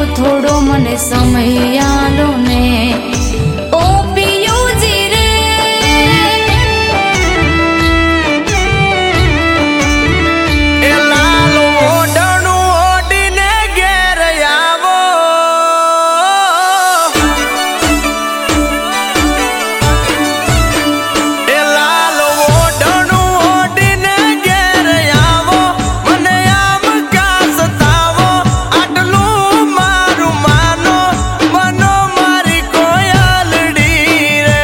થોડો મને સમય આલો ને ઓ પિયુજી રે એ લાલ ઓઢણું ઓઢીને ઘેર આવો એ લાલ ઓઢણું ઓઢીને ઘેર આવો મને આમ કાસ તાવો આટલું મારું માનો બનો મારી કોયલડી રે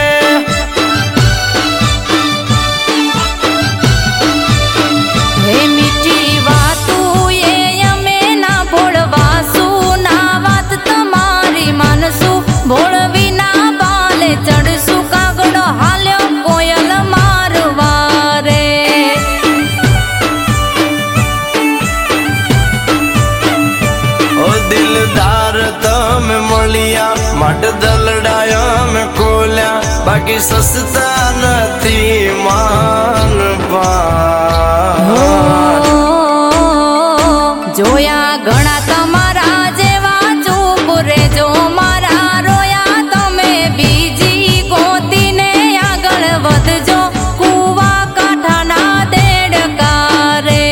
હે મીઠી વાતું એ અમે ના ભોળવાસું ના વાત તમારી માનસું ભોળવી ના બાલે ચડશું કાગડો હાલ્યો કોયલ મારવા રે ઓ દિલદાર તમે મળ્યા માટે દલડાયા મેં ખોલ્યા બાકી સસ્તા નથી માનપા જોયા ઘણા તમારા જેવા ચૂપ રેજો મારા રોયા તમે બીજી ગોતીને આગળ વધજો કુવા કાંઠાના દેડકા રે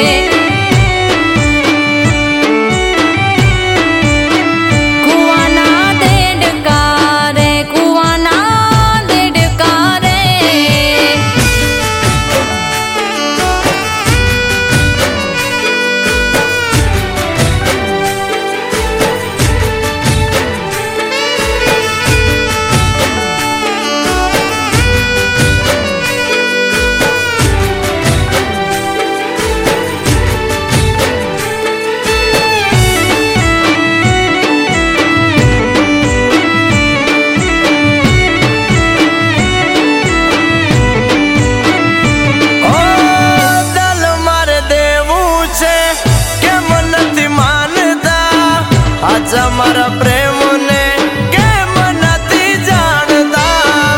કુવાના દેડકા રે કુવાના દેડકા રે ઓ દલ મારે દેવું છે કેમ નથી માનતા આજા મારા પ્રેમને કેમ નથી જાણતા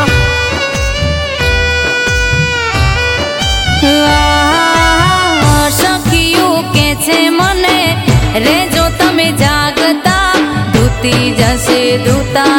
સખિયું કે છે મને રેજો તમે જાગતા ધૂતી જશે ધૂતા